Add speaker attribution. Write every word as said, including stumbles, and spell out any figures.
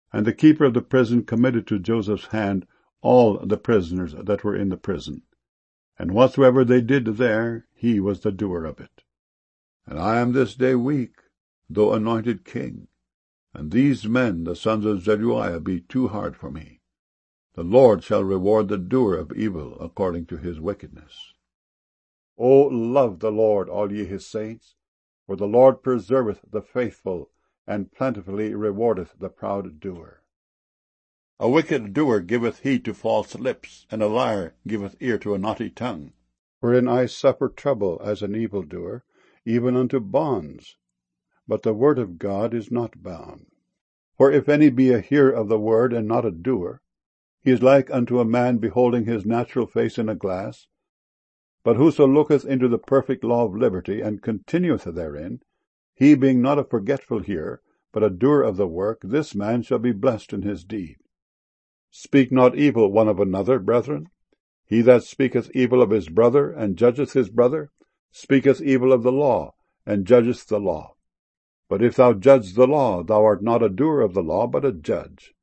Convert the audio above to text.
Speaker 1: And the keeper of the prison committed to Joseph's hand all the prisoners that were in the prison. And whatsoever they did there, he was the doer of it. And I am this day weak, though anointed king. And these men, the sons of Zeruiah, be too hard for me. The Lord shall reward the doer of evil according to his wickedness. O love the Lord, all ye his saints, for the Lord preserveth the faithful, and plentifully rewardeth the proud doer. A wicked doer giveth heed to false lips, and a liar giveth ear to a naughty tongue. Wherein I suffer trouble as an evildoer, even unto bonds. But the word of God is not bound. For if any be a hearer of the word, and not a doer, he is like unto a man beholding his natural face in a glass. But whoso looketh into the perfect law of liberty, and continueth therein, he being not a forgetful hearer, but a doer of the work, this man shall be blessed in his deed. Speak not evil one of another, brethren. He that speaketh evil of his brother, and judgeth his brother, speaketh evil of the law, and judgeth the law. But if thou judge the law, thou art not a doer of the law, but a judge.